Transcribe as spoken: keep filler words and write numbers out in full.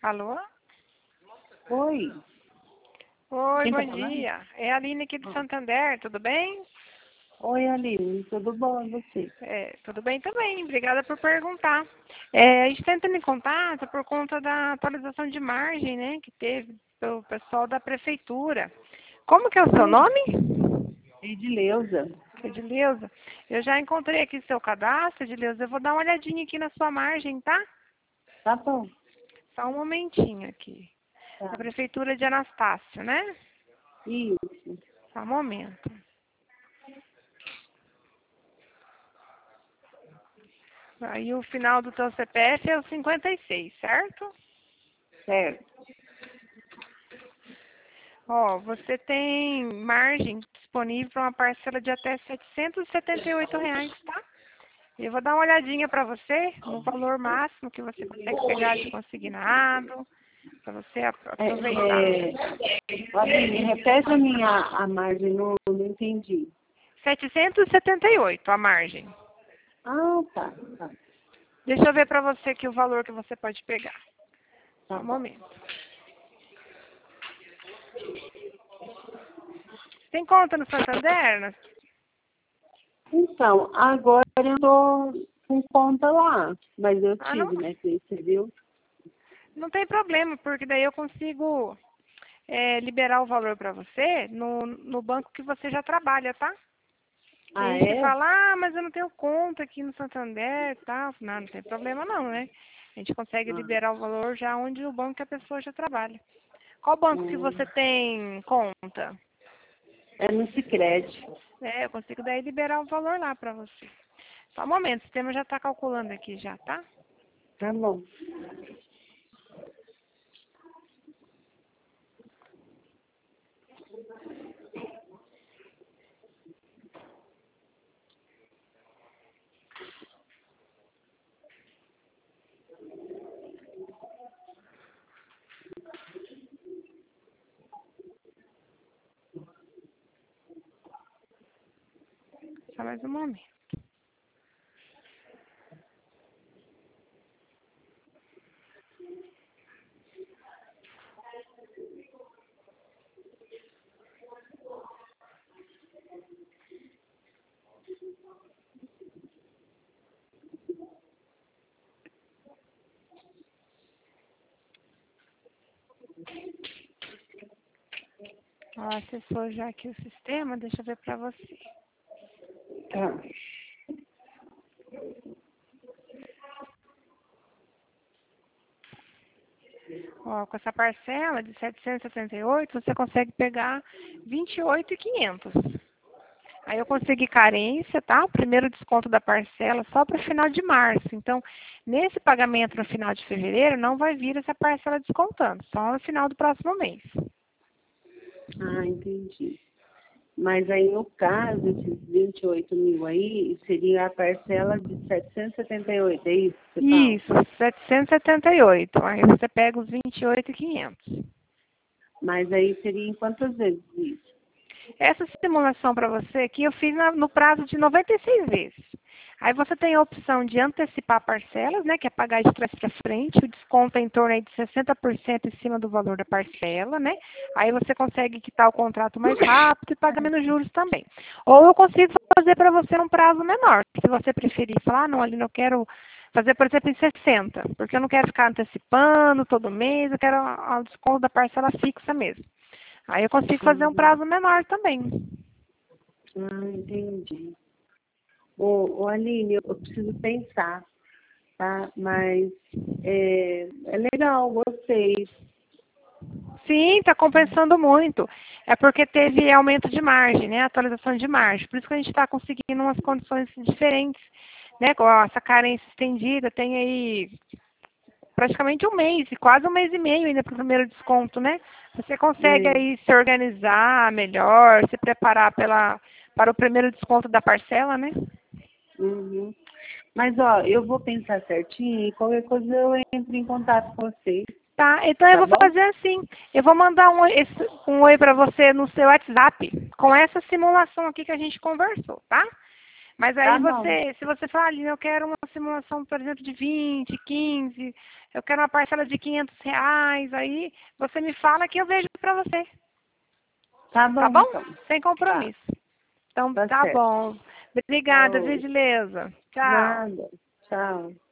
Alô? Oi. Oi, Quem tá bom falando? dia. É a Aline aqui do Santander, tudo bem? Oi, Aline. Tudo bom e você? É, tudo bem também, obrigada por perguntar. É, a gente está entrando em contato por conta da atualização de margem, né, que teve pelo pessoal da prefeitura. Como que é o seu Oi. nome? Edileuza. Edileuza. Eu já encontrei aqui seu cadastro, Edileuza. Eu vou dar uma olhadinha aqui na sua margem, tá? Tá bom. Só um momentinho aqui. Tá. Da prefeitura de Anastácio, né? Isso. Só um momento. Aí o final do teu C P F é o cinquenta e seis, certo? Certo. Ó, você tem margem disponível para uma parcela de até setecentos e setenta e oito reais, tá? Eu vou dar uma olhadinha para você no valor máximo que você consegue pegar de consignado, para você ap- É, aproveitar. é, Aline, repete a minha a margem, não, não entendi. setecentos e setenta e oito a margem. Ah, tá. Tá, Deixa eu ver para você aqui o valor que você pode pegar. Só tá um bom. momento. Tem conta no Santander? Né? Então, agora eu tô com conta lá, mas eu Ah, não, tive, né, que você viu? não tem problema, porque daí eu consigo é, liberar o valor para você no, no banco que você já trabalha, tá? Tem Ah, gente que é? fala, ah, mas eu não tenho conta aqui no Santander e tal. Não, não tem problema não, né? A gente consegue Ah, liberar o valor já onde o banco que a pessoa já trabalha. Qual banco que hum. você tem conta? É no Sicredi. É, eu consigo daí liberar o valor lá para você. Só um momento, o sistema já está calculando aqui já, tá? Tá bom. Só mais um momento. Ó, acessou já aqui o sistema, deixa eu ver para você. Tá. Ó, com essa parcela de setecentos e setenta e oito, você consegue pegar vinte e oito mil e quinhentos. Aí eu consegui carência, tá? O primeiro desconto da parcela só para o final de março. Então, nesse pagamento no final de fevereiro, não vai vir essa parcela descontando, só no final do próximo mês. Ah, entendi. Mas aí, no caso, esses vinte e oito mil aí, seria a parcela de setecentos e setenta e oito, é isso que você fala? Isso, setecentos e setenta e oito. Aí você pega os vinte e oito mil e quinhentos. Mas aí seria em quantas vezes isso? Essa simulação para você aqui eu fiz na- no prazo de noventa e seis vezes. Aí você tem a opção de antecipar parcelas, né, que é pagar de trás para frente, o desconto é em torno aí de sessenta por cento em cima do valor da parcela, né? Aí você consegue quitar o contrato mais rápido e pagar menos juros também. Ou eu consigo fazer para você um prazo menor. Se você preferir falar, ah, não, Aline, eu quero fazer, por exemplo, em sessenta, porque eu não quero ficar antecipando todo mês, eu quero o desconto da parcela fixa mesmo. Aí eu consigo fazer um Uhum. prazo menor também. Ah, entendi. Ô, ô Aline, eu eu preciso pensar, tá? Mas é, é legal, gostei. Sim, está compensando muito. É porque teve aumento de margem, né? Atualização de margem. Por isso que a gente está conseguindo umas condições diferentes, né? Com essa carência estendida, tem aí praticamente um mês, e quase um mês e meio ainda para o primeiro desconto, né? Você consegue É, aí se organizar melhor, se preparar pela, para o primeiro desconto da parcela, né? uhum. Mas, ó, eu vou pensar certinho e qualquer coisa eu entro em contato com você, Tá, então eu tá vou bom? fazer assim. Eu vou mandar um, oi- esse- um oi para você no seu WhatsApp, com essa simulação aqui que a gente conversou, tá? Mas aí Tá bom. você, se você falar, Aline, eu quero uma simulação, por exemplo, de vinte, quinze, eu quero uma parcela de quinhentos reais, aí você me fala que eu vejo para você. Tá bom, Tá bom? então. Sem Tá, compromisso. Então tá tá certo. bom. Obrigada, Tchau. gentileza. Tchau. Nada. Tchau.